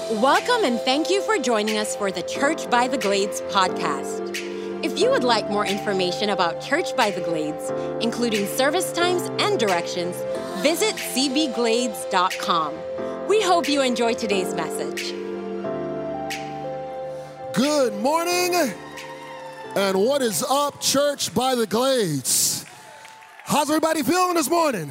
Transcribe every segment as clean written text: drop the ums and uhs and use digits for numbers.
Welcome and thank you for joining us for the Church by the Glades podcast. If you would like more information about Church by the Glades, including service times and directions, visit cbglades.com. We hope you enjoy today's message. Good morning, and what is up, Church by the Glades? How's everybody feeling this morning?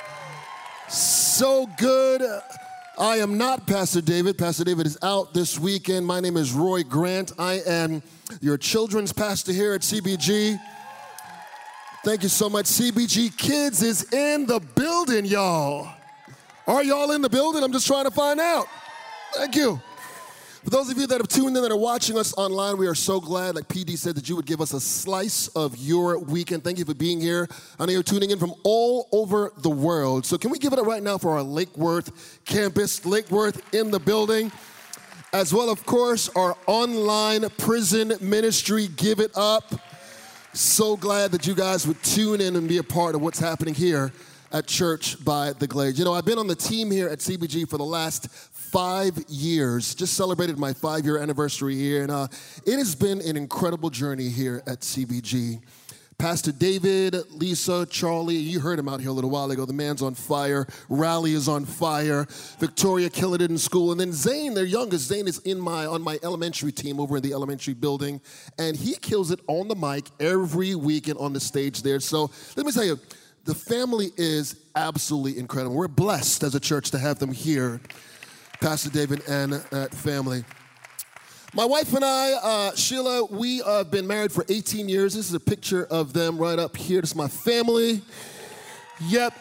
So good. I am not Pastor David. Pastor David is out this weekend. My name is Roy Grant. I am your children's pastor here at CBG. Thank you so much. CBG Kids is in the building, y'all. Are y'all in the building? I'm just trying to find out. Thank you. For those of you that have tuned in that are watching us online, we are so glad, like PD said, that you would give us a slice of your weekend. Thank you for being here. I know you're tuning in from all over the world. So can we give it up right now for our Lake Worth campus, Lake Worth in the building, as well, of course, our online prison ministry, Give It Up. So glad that you guys would tune in and be a part of what's happening here at Church by the Glades. You know, I've been on the team here at CBG for the last 5 years, just celebrated my 5-year anniversary here, and it has been an incredible journey here at CBG. Pastor David, Lisa, Charlie, you heard him out here a little while ago. The man's on fire. Rally is on fire. Victoria killing it in school. And then Zane, their youngest, Zane is on my elementary team over in the elementary building, and he kills it on the mic every weekend on the stage there. So let me tell you, the family is absolutely incredible. We're blessed as a church to have them here, Pastor David and family. My wife and I, Sheila, we have been married for 18 years. This is a picture of them right up here. This is my family. Yep.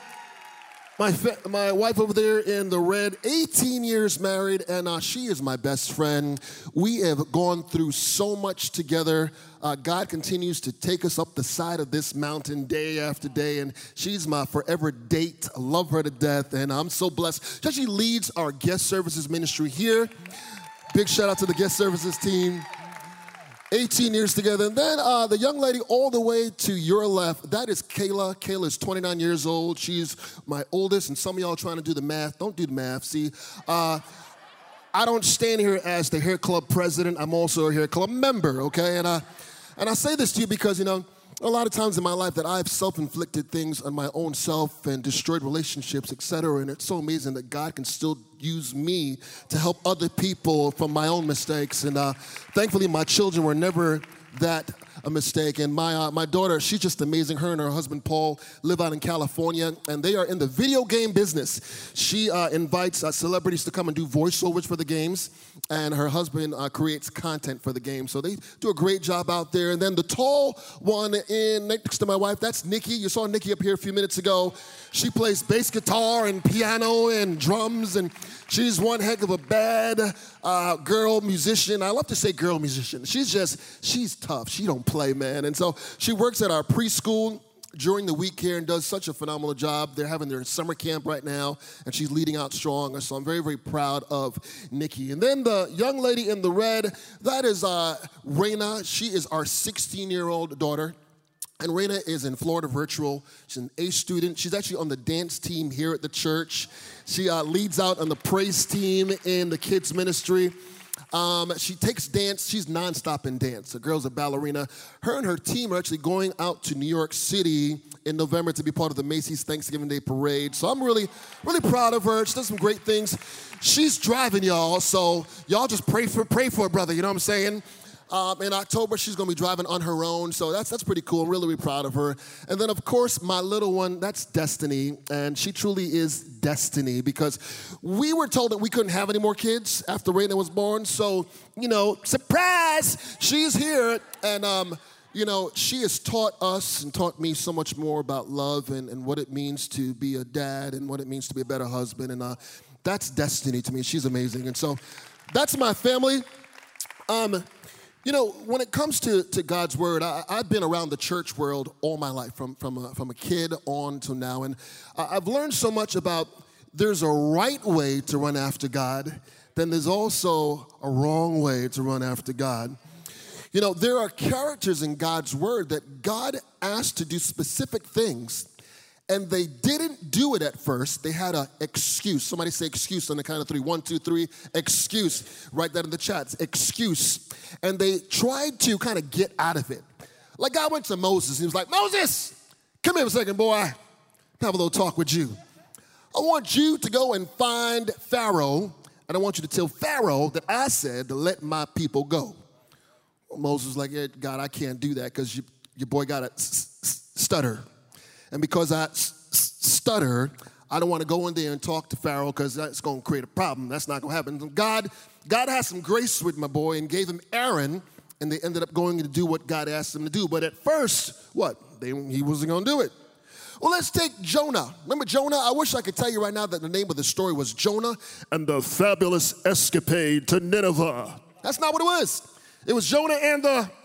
My wife over there in the red, 18 years married, and she is my best friend. We have gone through so much together. God continues to take us up the side of this mountain day after day, and she's my forever date. I love her to death, and I'm so blessed. She leads our guest services ministry here. Big shout out to the guest services team. 18 years together. And then the young lady all the way to your left, that is Kayla. Kayla is 29 years old. She's my oldest, and some of y'all are trying to do the math. Don't do the math. See, I don't stand here as the hair club president. I'm also a hair club member, okay? And I say this to you because, you know, a lot of times in my life that I've self-inflicted things on my own self and destroyed relationships, etc. And it's so amazing that God can still use me to help other people from my own mistakes. And thankfully, my children were never that a mistake. And my daughter, she's just amazing. Her and her husband, Paul, live out in California, and they are in the video game business. She invites celebrities to come and do voiceovers for the games, and her husband creates content for the game. So they do a great job out there. And then the tall one next to my wife, that's Nikki. You saw Nikki up here a few minutes ago. She plays bass guitar and piano and drums, and she's one heck of a bad girl musician. I love to say girl musician. She's tough. She don't play, man. And so she works at our preschool during the week here and does such a phenomenal job. They're having their summer camp right now, and she's leading out strong. So I'm very, very proud of Nikki. And then the young lady in the red, that is Raina. She is our 16-year-old daughter. And Raina is in Florida Virtual. She's an A student. She's actually on the dance team here at the church. She leads out on the praise team in the kids ministry. She takes dance. She's nonstop in dance. The girl's a ballerina. Her and her team are actually going out to New York City in November to be part of the Macy's Thanksgiving Day Parade. So I'm really, really proud of her. She does some great things. She's driving, y'all, so y'all just pray for her, brother. You know what I'm saying? In October, she's going to be driving on her own, so that's pretty cool. I'm really, really proud of her. And then, of course, my little one, that's Destiny, and she truly is destiny because we were told that we couldn't have any more kids after Raina was born, so, you know, surprise, she's here, and, you know, she has taught us and taught me so much more about love and what it means to be a dad and what it means to be a better husband, and that's Destiny to me. She's amazing, and so that's my family. You know, when it comes to God's word, I've been around the church world all my life, from a kid on to now, and I've learned so much about there's a right way to run after God, then there's also a wrong way to run after God. You know, there are characters in God's word that God asked to do specific things, and they didn't do it at first. They had an excuse. Somebody say excuse on the count of three. 1, 2, 3, excuse. Write that in the chats, excuse. And they tried to kind of get out of it. Like God went to Moses. He was like, Moses, come here for a second, boy. Have a little talk with you. I want you to go and find Pharaoh, and I want you to tell Pharaoh that I said to let my people go. Well, Moses was like, yeah, God, I can't do that because your boy got a stutter. And because I stutter, I don't want to go in there and talk to Pharaoh because that's going to create a problem. That's not going to happen. God had some grace with my boy and gave him Aaron, and they ended up going to do what God asked them to do. But at first, he wasn't going to do it. Well, let's take Jonah. Remember Jonah? I wish I could tell you right now that the name of the story was Jonah and the Fabulous Escapade to Nineveh. That's not what it was. It was Jonah and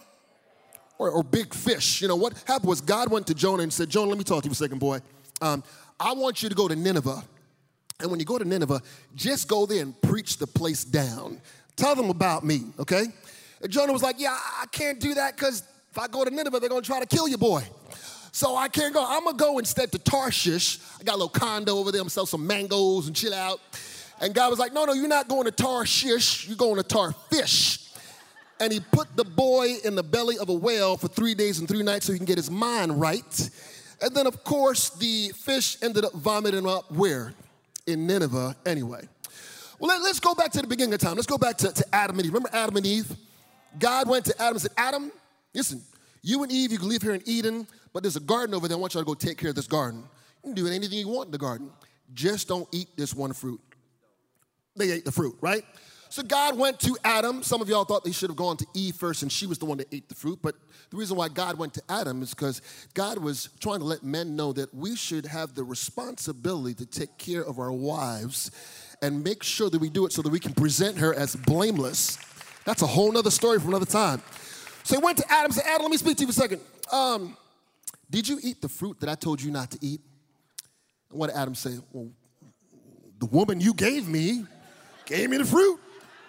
or big fish. You know, what happened was God went to Jonah and said, Jonah, let me talk to you for a second, boy. I want you to go to Nineveh. And when you go to Nineveh, just go there and preach the place down. Tell them about me, okay? And Jonah was like, yeah, I can't do that because if I go to Nineveh, they're going to try to kill you, boy. So I can't go. I'm going to go instead to Tarshish. I got a little condo over there. I'm going to sell some mangoes and chill out. And God was like, no, you're not going to Tarshish. You're going to Tarfish. And he put the boy in the belly of a whale for 3 days and 3 nights so he can get his mind right. And then, of course, the fish ended up vomiting him up where? In Nineveh anyway. Well, let's go back to the beginning of time. Let's go back to Adam and Eve. Remember Adam and Eve? God went to Adam and said, Adam, listen, you and Eve, you can live here in Eden, but there's a garden over there. I want y'all to go take care of this garden. You can do anything you want in the garden. Just don't eat this one fruit. They ate the fruit, right? So God went to Adam. Some of y'all thought they should have gone to Eve first, and she was the one that ate the fruit. But the reason why God went to Adam is because God was trying to let men know that we should have the responsibility to take care of our wives and make sure that we do it so that we can present her as blameless. That's a whole nother story from another time. So he went to Adam and said, Adam, let me speak to you for a second. Did you eat the fruit that I told you not to eat? And what did Adam say? Well, the woman you gave me the fruit.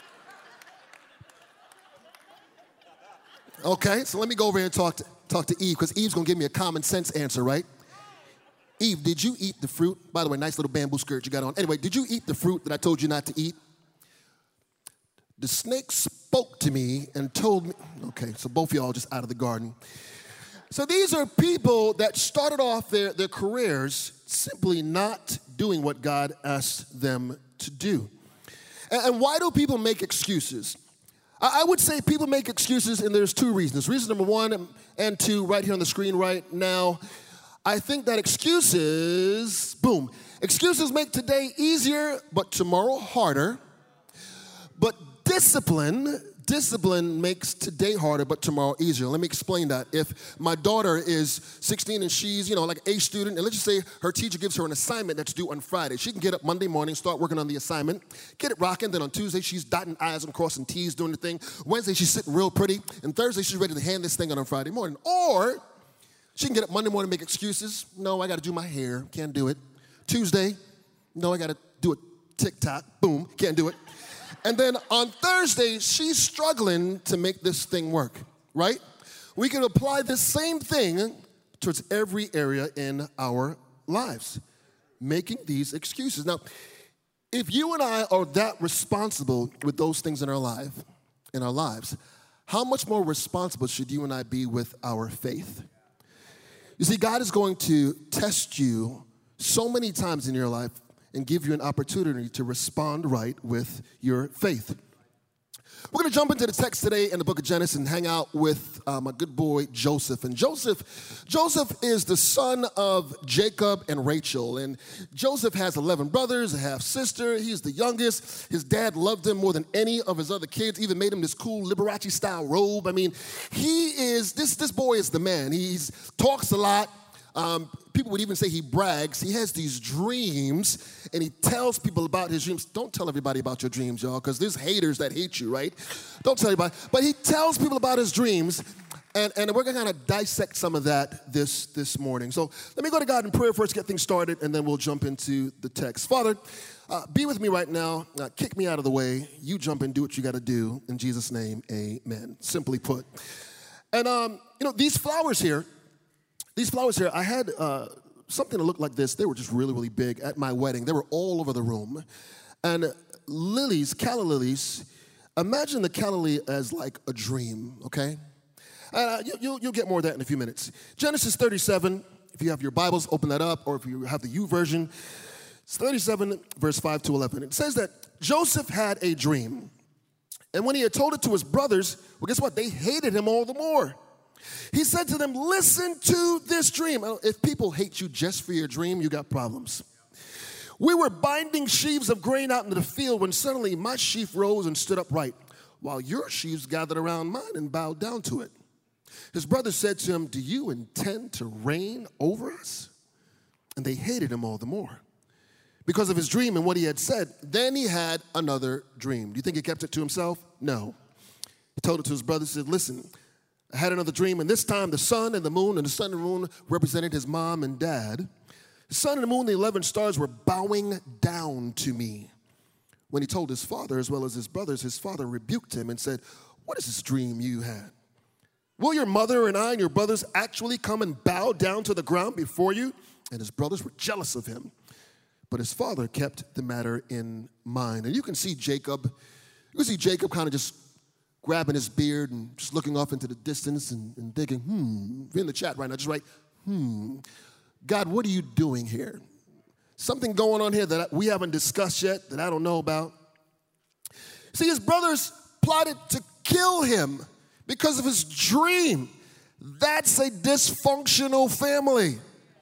Okay, so let me go over here and talk to Eve, because Eve's going to give me a common sense answer, right? Eve, did you eat the fruit? By the way, nice little bamboo skirt you got on. Anyway, did you eat the fruit that I told you not to eat? The snake spoke to me and told me. Okay, so both of y'all just out of the garden. So these are people that started off their careers simply not doing what God asked them to do. And why do people make excuses? I would say people make excuses, and there's 2 reasons. Reason number 1 and 2 right here on the screen right now. I think that excuses make today easier, but tomorrow harder. But discipline makes today harder, but tomorrow easier. Let me explain that. If my daughter is 16 and she's, like an A student, and let's just say her teacher gives her an assignment that's due on Friday. She can get up Monday morning, start working on the assignment, get it rocking. Then on Tuesday, she's dotting I's and crossing T's, doing the thing. Wednesday, she's sitting real pretty. And Thursday, she's ready to hand this thing on Friday morning. Or she can get up Monday morning and make excuses. No, I got to do my hair. Can't do it. Tuesday, no, I got to do a TikTok. Boom, can't do it. And then on Thursday, she's struggling to make this thing work, right? We can apply this same thing towards every area in our lives, making these excuses. Now, if you and I are that responsible with those things in our lives, how much more responsible should you and I be with our faith? You see, God is going to test you so many times in your life and give you an opportunity to respond right with your faith. We're going to jump into the text today in the book of Genesis and hang out with my good boy Joseph. And Joseph is the son of Jacob and Rachel. And Joseph has 11 brothers, a half-sister. He's the youngest. His dad loved him more than any of his other kids, even made him this cool Liberace-style robe. I mean, this boy is the man. He talks a lot. People would even say he brags. He has these dreams, and he tells people about his dreams. Don't tell everybody about your dreams, y'all, because there's haters that hate you, right? Don't tell anybody. But he tells people about his dreams, and we're going to kind of dissect some of that this morning. So let me go to God in prayer first, get things started, and then we'll jump into the text. Father, be with me right now. Kick me out of the way. You jump and do what you got to do. In Jesus' name, amen. Simply put. And, these flowers here, I had something that looked like this. They were just really, really big at my wedding. They were all over the room. And lilies, calla lilies, imagine the calla lily as like a dream, okay? You'll get more of that in a few minutes. Genesis 37, if you have your Bibles, open that up, or if you have the U version. It's 37, verse 5 to 11. It says that Joseph had a dream. And when he had told it to his brothers, well, guess what? They hated him all the more. He said to them, listen to this dream. If people hate you just for your dream, you got problems. We were binding sheaves of grain out into the field when suddenly my sheaf rose and stood upright, while your sheaves gathered around mine and bowed down to it. His brothers said to him, do you intend to reign over us? And they hated him all the more because of his dream and what he had said. Then he had another dream. Do you think he kept it to himself? No. He told it to his brothers, said, listen, I had another dream, and this time the sun and the moon, and the sun and the moon represented his mom and dad. The sun and the moon, the 11 stars were bowing down to me. When he told his father as well as his brothers, his father rebuked him and said, what is this dream you had? Will your mother and I and your brothers actually come and bow down to the ground before you? And his brothers were jealous of him. But his father kept the matter in mind. And you can see Jacob kind of just grabbing his beard and just looking off into the distance and thinking, in the chat right now, just write, God, what are you doing here? Something going on here that we haven't discussed yet, that I don't know about. See, his brothers plotted to kill him because of his dream. That's a dysfunctional family.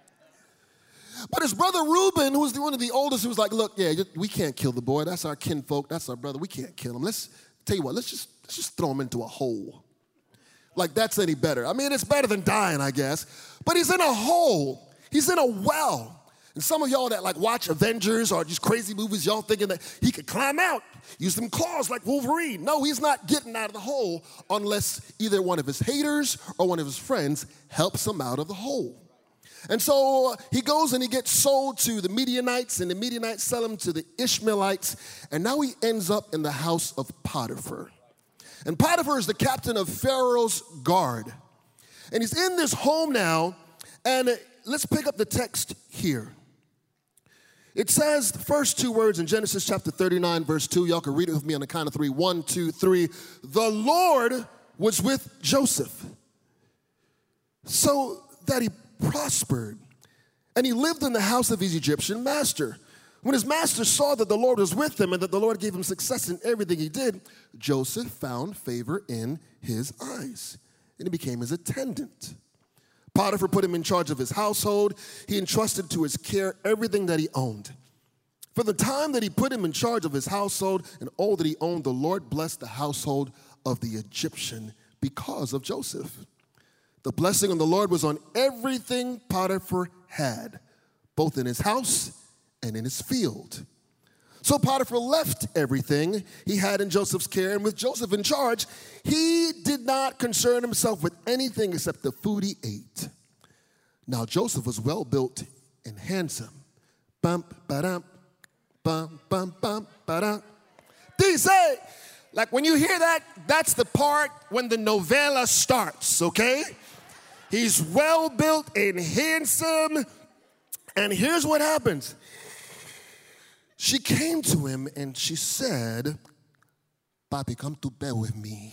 But his brother Reuben, who was one of the oldest, who was like, look, yeah, we can't kill the boy. That's our kinfolk. That's our brother. We can't kill him. Let's tell you what, let's just throw him into a hole. Like that's any better. I mean, it's better than dying, I guess. But he's in a hole. He's in a well. And some of y'all that like watch Avengers or just crazy movies, y'all thinking that he could climb out, use them claws like Wolverine. No, he's not getting out of the hole unless either one of his haters or one of his friends helps him out of the hole. And so he goes and he gets sold to the Midianites, and the Midianites sell him to the Ishmaelites, and now he ends up in the house of Potiphar. And Potiphar is the captain of Pharaoh's guard. And he's in this home now, and let's pick up the text here. It says the first two words in Genesis chapter 39, verse 2. Y'all can read it with me on the count of three. 1, 2, 3. The Lord was with Joseph, so that he prospered, and he lived in the house of his Egyptian master. When his master saw that the Lord was with him and that the Lord gave him success in everything he did, Joseph found favor in his eyes, and he became his attendant. Potiphar put him in charge of his household. He entrusted to his care everything that he owned. For the time that he put him in charge of his household and all that he owned, the Lord blessed the household of the Egyptian because of Joseph. The blessing of the Lord was on everything Potiphar had, both in his house and in his field. So Potiphar left everything he had in Joseph's care, and with Joseph in charge, he did not concern himself with anything except the food he ate. Now Joseph was well built and handsome. Bum, ba-dum, bum, bum, bum, ba-dum. Did he say? Like when you hear that, that's the part when the novella starts, okay? He's well built and handsome. And here's what happens. She came to him and she said, Papi, come to bed with me.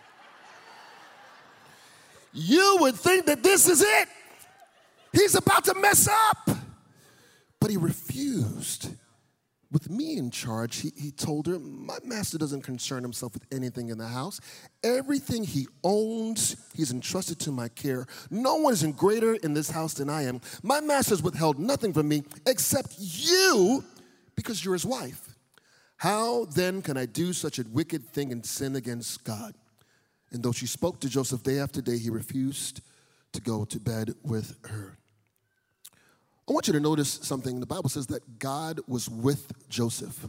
You would think that this is it. He's about to mess up. But he refused. With me in charge, he told her, my master doesn't concern himself with anything in the house. Everything he owns, he's entrusted to my care. No one is greater in this house than I am. My master has withheld nothing from me except you, because you're his wife. How then can I do such a wicked thing and sin against God? And though she spoke to Joseph day after day, he refused to go to bed with her. I want you to notice something. The Bible says that God was with Joseph.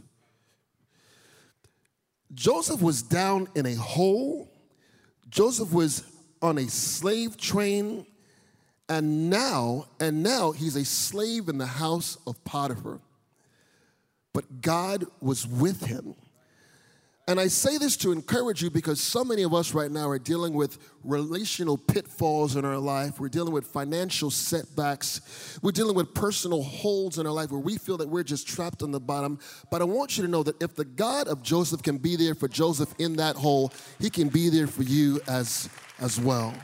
Joseph was down in a hole. Joseph was on a slave train. And now he's a slave in the house of Potiphar. But God was with him. And I say this to encourage you because so many of us right now are dealing with relational pitfalls in our life. We're dealing with financial setbacks. We're dealing with personal holes in our life where we feel that we're just trapped on the bottom. But I want you to know that if the God of Joseph can be there for Joseph in that hole, he can be there for you as well.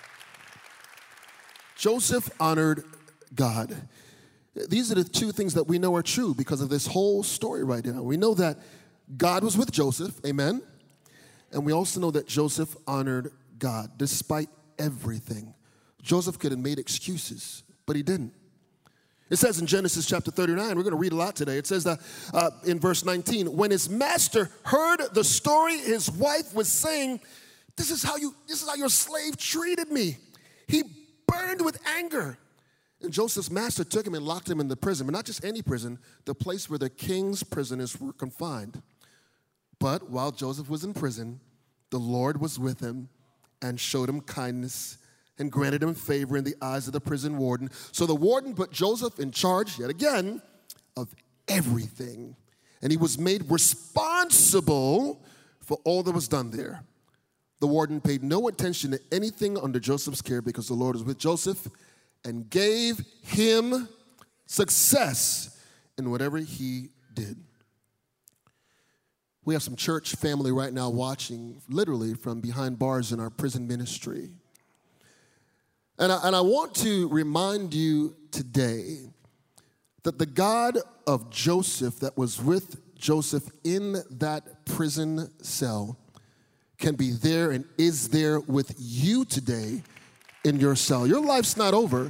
Joseph honored God. These are the two things that we know are true because of this whole story right now. We know that God was with Joseph, amen? And we also know that Joseph honored God despite everything. Joseph could have made excuses, but he didn't. It says in Genesis chapter 39, we're going to read a lot today. It says that in verse 19, when his master heard the story, his wife was saying, this is how your slave treated me. He burned with anger. And Joseph's master took him and locked him in the prison, but not just any prison, the place where the king's prisoners were confined. But while Joseph was in prison, the Lord was with him and showed him kindness and granted him favor in the eyes of the prison warden. So the warden put Joseph in charge, yet again, of everything. And he was made responsible for all that was done there. The warden paid no attention to anything under Joseph's care because the Lord was with Joseph and gave him success in whatever he did. We have some church family right now watching, literally from behind bars in our prison ministry. And I want to remind you today that the God of Joseph that was with Joseph in that prison cell can be there and is there with you today in your cell. Your life's not over.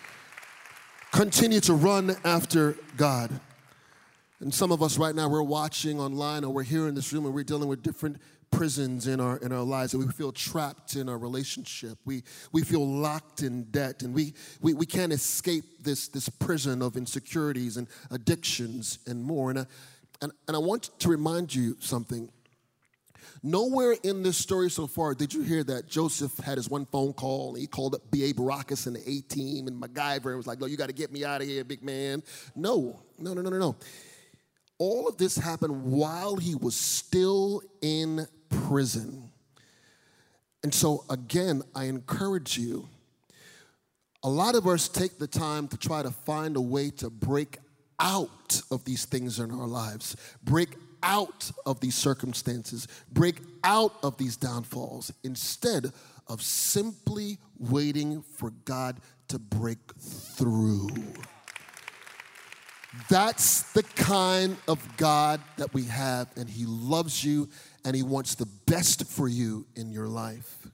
Continue to run after God. And some of us right now, we're watching online or we're here in this room and we're dealing with different prisons in our lives, and we feel trapped in our relationship. We feel locked in debt, and we can't escape this prison of insecurities and addictions and more. And I want to remind you something. Nowhere in this story so far did you hear that Joseph had his one phone call, and he called up B.A. Baracus and the A-Team and MacGyver and was like, "No, you got to get me out of here, big man." No. All of this happened while he was still in prison. And so, again, I encourage you, a lot of us take the time to try to find a way to break out of these things in our lives, break out of these circumstances, break out of these downfalls, instead of simply waiting for God to break through. That's the kind of God that we have, and he loves you, and he wants the best for you in your life.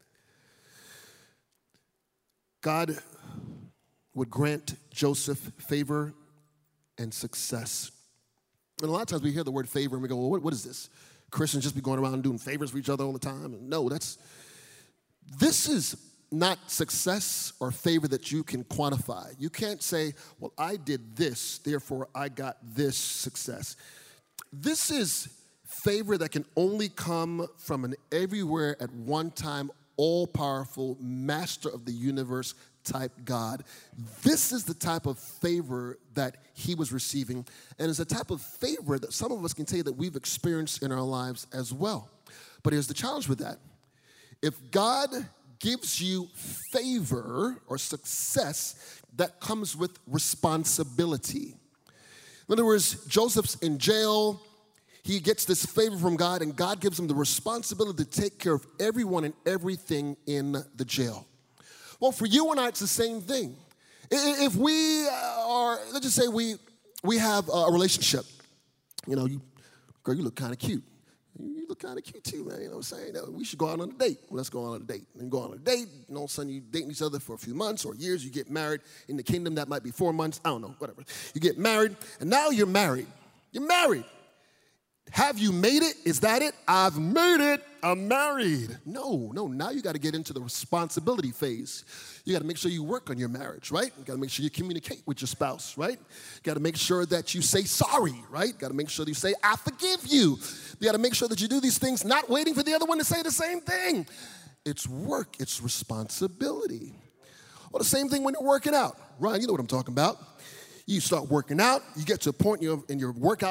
God would grant Joseph favor and success. And a lot of times we hear the word favor and we go, well, what is this? Christians just be going around doing favors for each other all the time? No, this is not success or favor that you can quantify. You can't say, well, I did this, therefore I got this success. This is favor that can only come from an everywhere at one time, all-powerful, master of the universe type God. This is the type of favor that he was receiving, and it's a type of favor that some of us can tell you that we've experienced in our lives as well. But here's the challenge with that. If God gives you favor or success, that comes with responsibility. In other words, Joseph's in jail. He gets this favor from God, and God gives him the responsibility to take care of everyone and everything in the jail. Well, for you and I, it's the same thing. If we are, let's just say we have a relationship. You know, girl, you look kind of cute. You look kind of cute too, man. You know what I'm saying? We should go out on a date. Well, let's go on a date. And go on a date, and all of a sudden you dating each other for a few months or years. You get married. In the kingdom, that might be 4 months. I don't know, whatever. You get married, and now you're married. You're married. Have you made it? Is that it? I've made it. I'm married. No. Now you got to get into the responsibility phase. You got to make sure you work on your marriage, right? You got to make sure you communicate with your spouse, right? You got to make sure that you say sorry, right? Got to make sure that you say, I forgive you. You got to make sure that you do these things, not waiting for the other one to say the same thing. It's work. It's responsibility. Well, the same thing when you're working out. Ryan, you know what I'm talking about. You start working out. You get to a point in your workout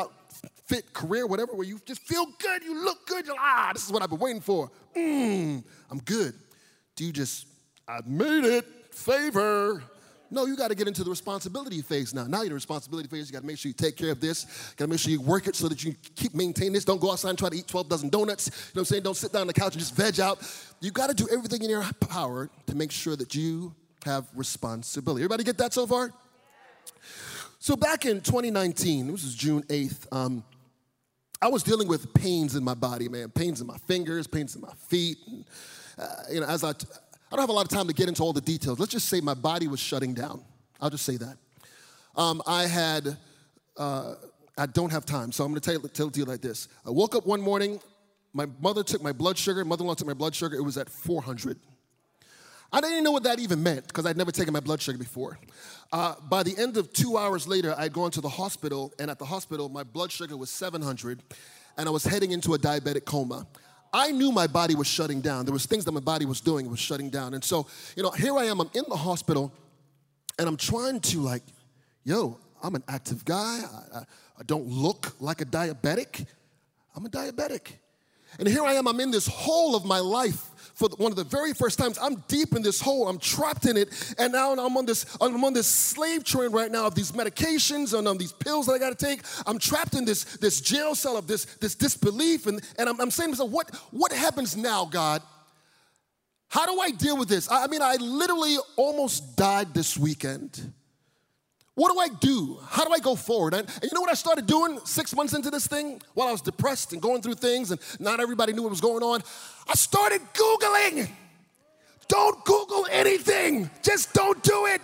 fit career, whatever, where you just feel good, you look good, you're like, this is what I've been waiting for. I'm good. Do you just, I've made it, favor? No, you got to get into the responsibility phase now. Now you're in the responsibility phase. You got to make sure you take care of this. Got to make sure you work it so that you keep maintaining this. Don't go outside and try to eat 12 dozen donuts. You know what I'm saying? Don't sit down on the couch and just veg out. You got to do everything in your power to make sure that you have responsibility. Everybody get that so far? So back in 2019, this was June 8th, I was dealing with pains in my body, man. Pains in my fingers, pains in my feet. And, as I don't have a lot of time to get into all the details. Let's just say my body was shutting down. I'll just say that. I don't have time, so I'm going to tell it to you like this. I woke up one morning. My mother took my blood sugar. Mother-in-law took my blood sugar. It was at 400. I didn't even know what that even meant because I'd never taken my blood sugar before. By the end of 2 hours later, I'd gone to the hospital, and at the hospital, my blood sugar was 700, and I was heading into a diabetic coma. I knew my body was shutting down. There was things that my body was doing. It was shutting down. And so, here I am. I'm in the hospital, and I'm trying to I'm an active guy. I don't look like a diabetic. I'm a diabetic. And here I am. I'm in this hole of my life. For one of the very first times, I'm deep in this hole. I'm trapped in it, and now I'm on this slave train right now of these medications and these pills that I got to take. I'm trapped in this jail cell of this disbelief, and I'm saying to myself, what happens now, God? How do I deal with this? I mean, I literally almost died this weekend. What do I do? How do I go forward? And you know what I started doing 6 months into this thing? While I was depressed and going through things and not everybody knew what was going on, I started Googling. Don't Google anything. Just don't do it.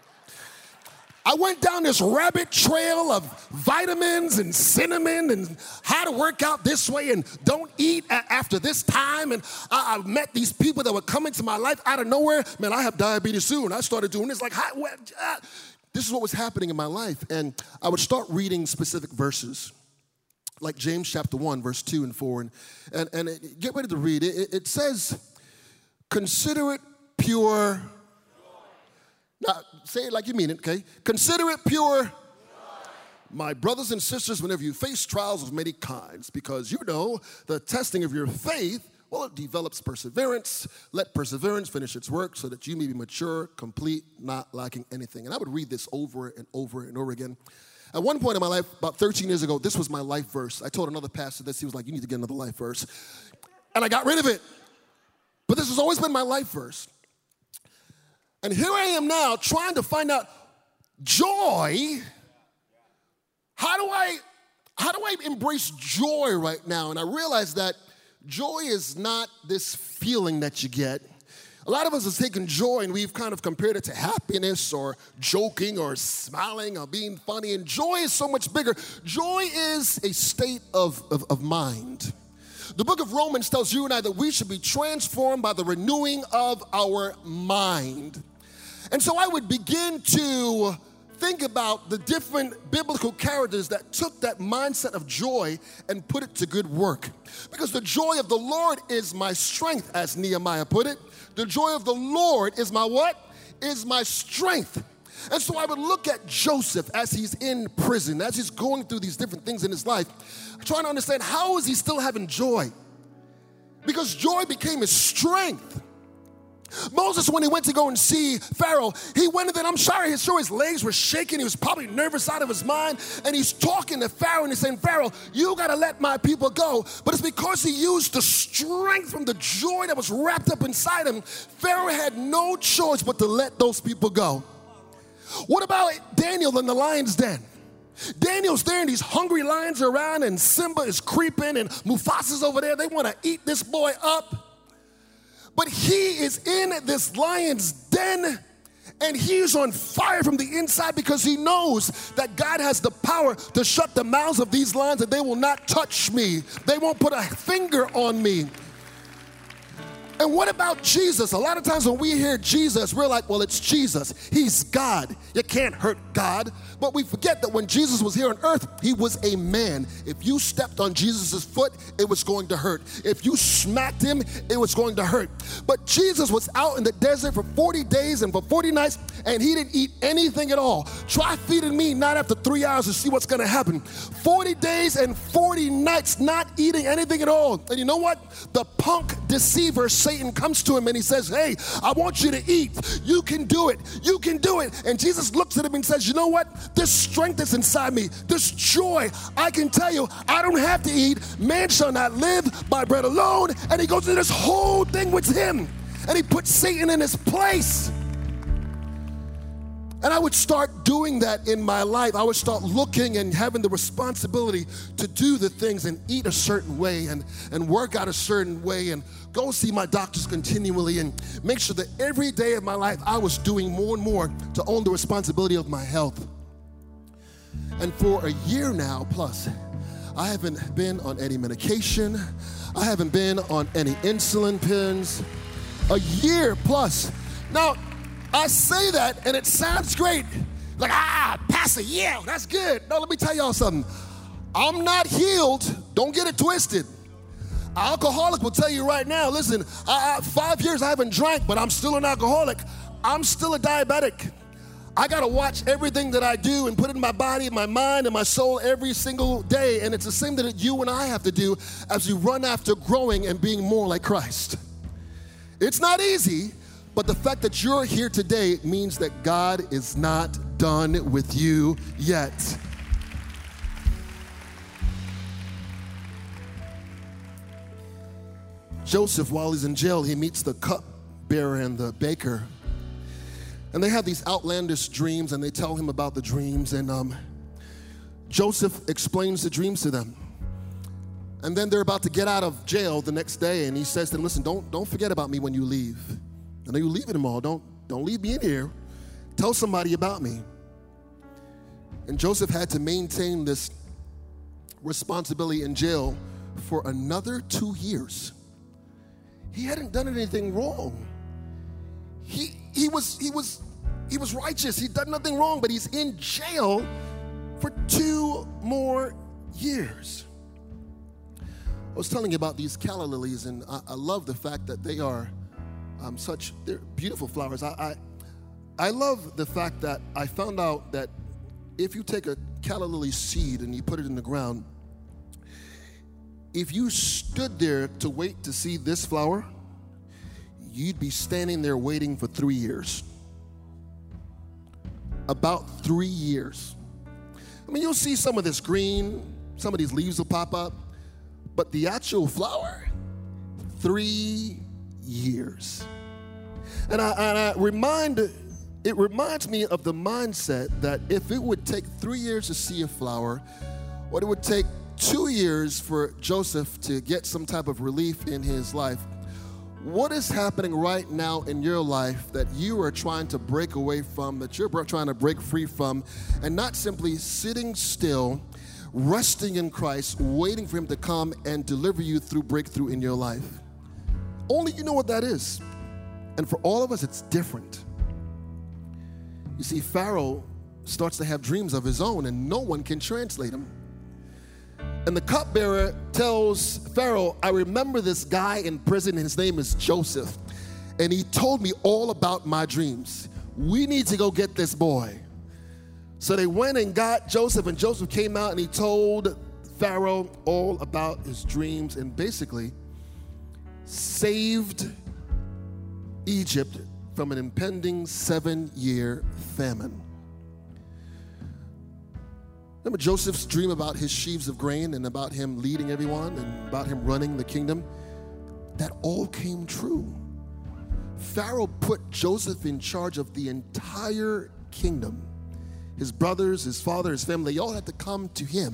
I went down this rabbit trail of vitamins and cinnamon and how to work out this way and don't eat after this time. And I met these people that were coming to my life out of nowhere. Man, I have diabetes soon. I started doing this this is what was happening in my life. And I would start reading specific verses, like James chapter 1, verse 2 and 4. And get ready to read. It says, consider it pure. Now, say it like you mean it, okay? Consider it pure. My brothers and sisters, whenever you face trials of many kinds, because the testing of your faith, well, it develops perseverance. Let perseverance finish its work so that you may be mature, complete, not lacking anything. And I would read this over and over and over again. At one point in my life, about 13 years ago, this was my life verse. I told another pastor this. He was like, you need to get another life verse. And I got rid of it. But this has always been my life verse. And here I am now trying to find out joy. How do I embrace joy right now? And I realized that joy is not this feeling that you get. A lot of us have taken joy and we've kind of compared it to happiness or joking or smiling or being funny. And joy is so much bigger. Joy is a state of mind. The book of Romans tells you and I that we should be transformed by the renewing of our mind. And so I would begin to think about the different biblical characters that took that mindset of joy and put it to good work. Because the joy of the Lord is my strength, as Nehemiah put it. The joy of the Lord is my what? Is my strength. And so I would look at Joseph as he's in prison, as he's going through these different things in his life, trying to understand how is he still having joy? Because joy became his strength. Moses, when he went to go and see Pharaoh, he went in there, I'm sure his legs were shaking. He was probably nervous out of his mind. And he's talking to Pharaoh and he's saying, Pharaoh, you got to let my people go. But it's because he used the strength from the joy that was wrapped up inside him. Pharaoh had no choice but to let those people go. What about Daniel in the lion's den? Daniel's there and these hungry lions are around and Simba is creeping and Mufasa's over there. They want to eat this boy up. But he is in this lion's den and he's on fire from the inside because he knows that God has the power to shut the mouths of these lions and they will not touch me. They won't put a finger on me. And what about Jesus? A lot of times when we hear Jesus, we're like, well, it's Jesus. He's God. You can't hurt God. But we forget that when Jesus was here on earth, he was a man. If you stepped on Jesus' foot, it was going to hurt. If you smacked him, it was going to hurt. But Jesus was out in the desert for 40 days and for 40 nights, and he didn't eat anything at all. Try feeding me not after 3 hours to see what's going to happen. 40 days and 40 nights not eating anything at all. And you know what? The punk deceiver, Satan, comes to him and he says, hey, I want you to eat. You can do it. You can do it. And Jesus looks at him and says, you know what? This strength is inside me. This joy. I can tell you, I don't have to eat. Man shall not live by bread alone. And he goes through this whole thing with him. And he puts Satan in his place. And I would start doing that in my life. I would start looking and having the responsibility to do the things and eat a certain way and work out a certain way and go see my doctors continually and make sure that every day of my life I was doing more and more to own the responsibility of my health. And for a year now plus, I haven't been on any medication. I haven't been on any insulin pens. A year plus. Now, I say that and it sounds great. Like, Pastor, yeah, that's good. No, let me tell y'all something. I'm not healed. Don't get it twisted. An alcoholic will tell you right now, listen, 5 years I haven't drank, but I'm still an alcoholic. I'm still a diabetic. I got to watch everything that I do and put it in my body, my mind, and my soul every single day. And it's the same that you and I have to do as we run after growing and being more like Christ. It's not easy. But the fact that you're here today means that God is not done with you yet. Joseph, while he's in jail, he meets the cupbearer and the baker. And they have these outlandish dreams, and they tell him about the dreams. And Joseph explains the dreams to them. And then they're about to get out of jail the next day, and he says to them, listen, don't forget about me when you leave. I know you're leaving them all. Don't leave me in here. Tell somebody about me. And Joseph had to maintain this responsibility in jail for another 2 years. He hadn't done anything wrong. He was righteous. He'd done nothing wrong, but he's in jail for 2 more years. I was telling you about these calla lilies, and I love the fact that they are they're beautiful flowers. I love the fact that I found out that if you take a calla lily seed and you put it in the ground, if you stood there to wait to see this flower, you'd be standing there waiting for 3 years. About 3 years. I mean, you'll see some of this green, some of these leaves will pop up, but the actual flower, 3 years. And it reminds me of the mindset that if it would take 3 years to see a flower, what it would take 2 years for Joseph to get some type of relief in his life. What is happening right now in your life that you are trying to break away from, that you're trying to break free from, and not simply sitting still, resting in Christ, waiting for him to come and deliver you through breakthrough in your life? Only you know what that is. And for all of us, it's different. You see, Pharaoh starts to have dreams of his own, and no one can translate them. And the cupbearer tells Pharaoh, I remember this guy in prison, his name is Joseph, and he told me all about my dreams. We need to go get this boy. So they went and got Joseph, and Joseph came out and he told Pharaoh all about his dreams and basically saved Egypt from an impending 7-year famine. Remember Joseph's dream about his sheaves of grain and about him leading everyone and about him running the kingdom? That all came true. Pharaoh put Joseph in charge of the entire kingdom. His brothers, his father, his family, they all had to come to him.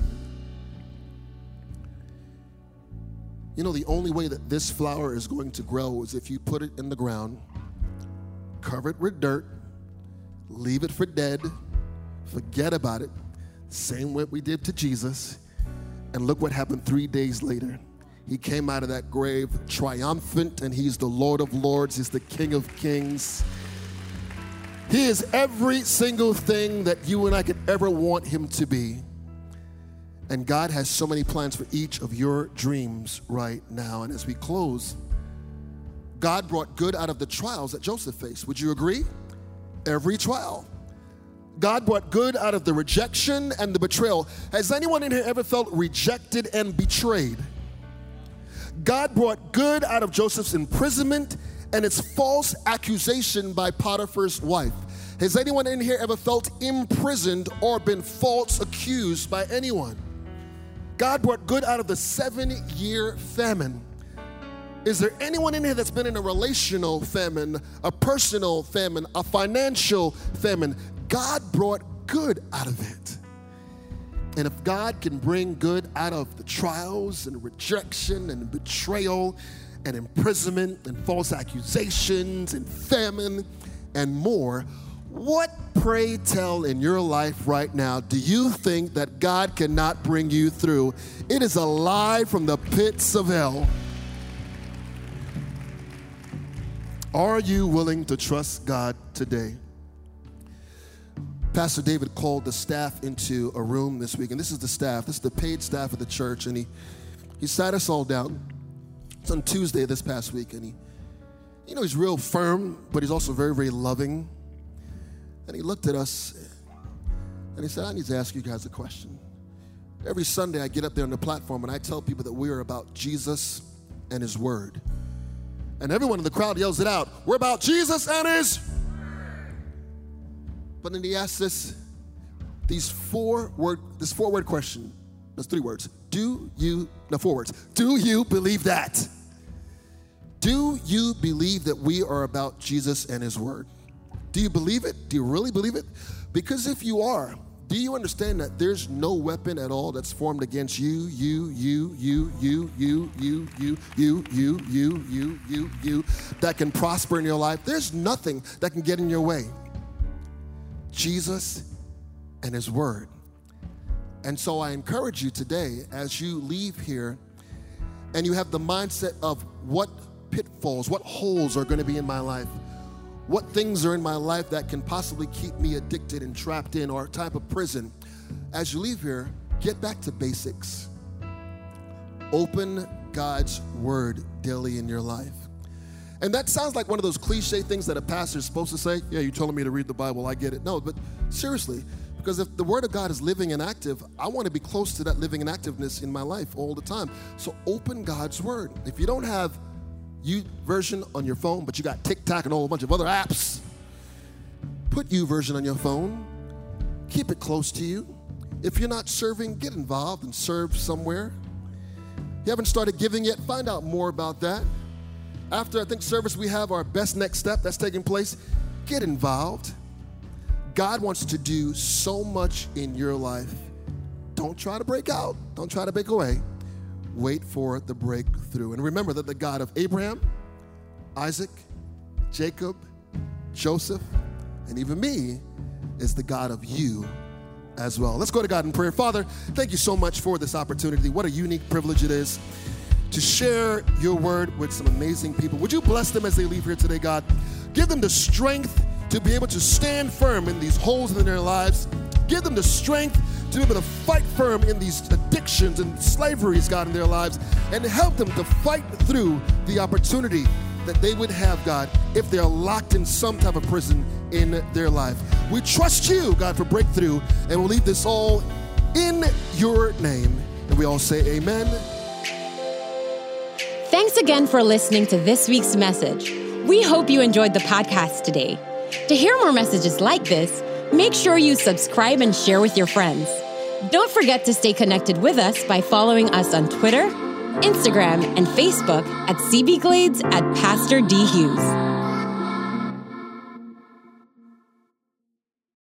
You know, the only way that this flower is going to grow is if you put it in the ground, cover it with dirt, leave it for dead, forget about it. Same way we did to Jesus. And look what happened 3 days later. He came out of that grave triumphant, and he's the Lord of Lords. He's the King of Kings. He is every single thing that you and I could ever want him to be. And God has so many plans for each of your dreams right now. And as we close, God brought good out of the trials that Joseph faced. Would you agree? Every trial. God brought good out of the rejection and the betrayal. Has anyone in here ever felt rejected and betrayed? God brought good out of Joseph's imprisonment and its false accusation by Potiphar's wife. Has anyone in here ever felt imprisoned or been false accused by anyone? God brought good out of the 7-year famine. Is there anyone in here that's been in a relational famine, a personal famine, a financial famine? God brought good out of it. And if God can bring good out of the trials and rejection and betrayal and imprisonment and false accusations and famine and more, what, pray tell, in your life right now do you think that God cannot bring you through? It is a lie from the pits of hell. Are you willing to trust God today? Pastor David called the staff into a room this week, and this is the staff. This is the paid staff of the church, and he sat us all down. It's on Tuesday this past week, and he's real firm, but he's also very, very loving. And he looked at us, and he said, I need to ask you guys a question. Every Sunday I get up there on the platform, and I tell people that we are about Jesus and his word. And everyone in the crowd yells it out. We're about Jesus and his word. But then he asked us this four-word question. That's 3 words. 4 words. Do you believe that? Do you believe that we are about Jesus and his word? Do you believe it? Do you really believe it? Because if you are, do you understand that there's no weapon at all that's formed against you that can prosper in your life? There's nothing that can get in your way. Jesus and his word. And so I encourage you today, as you leave here and you have the mindset of what pitfalls, what holes are going to be in my life, what things are in my life that can possibly keep me addicted and trapped in or a type of prison. As you leave here, get back to basics. Open God's word daily in your life. And that sounds like one of those cliche things that a pastor is supposed to say. Yeah, you're telling me to read the Bible, I get it. No, but seriously, because if the word of God is living and active, I want to be close to that living and activeness in my life all the time. So open God's word. If you don't have YouVersion on your phone, but you got TikTok and a whole bunch of other apps, put YouVersion on your phone. Keep it close to you. If you're not serving, get involved and serve somewhere. You haven't started giving yet, find out more about that. After, I think, service, we have our best next step that's taking place. Get involved. God wants to do so much in your life. Don't try to break out. Don't try to break away. Wait for the breakthrough. And remember that the God of Abraham, Isaac, Jacob, Joseph, and even me is the God of you as well. Let's go to God in prayer. Father, thank you so much for this opportunity. What a unique privilege it is to share your word with some amazing people. Would you bless them as they leave here today, God? Give them the strength to be able to stand firm in these holes in their lives. Give them the strength to be able to fight firm in these addictions and slaveries, God, in their lives, and help them to fight through the opportunity that they would have, God, if they're locked in some type of prison in their life. We trust you, God, for breakthrough, and we'll leave this all in your name. And we all say amen. Thanks again for listening to this week's message. We hope you enjoyed the podcast today. To hear more messages like this, make sure you subscribe and share with your friends. Don't forget to stay connected with us by following us on Twitter, Instagram, and Facebook at CB Glades at Pastor D. Hughes.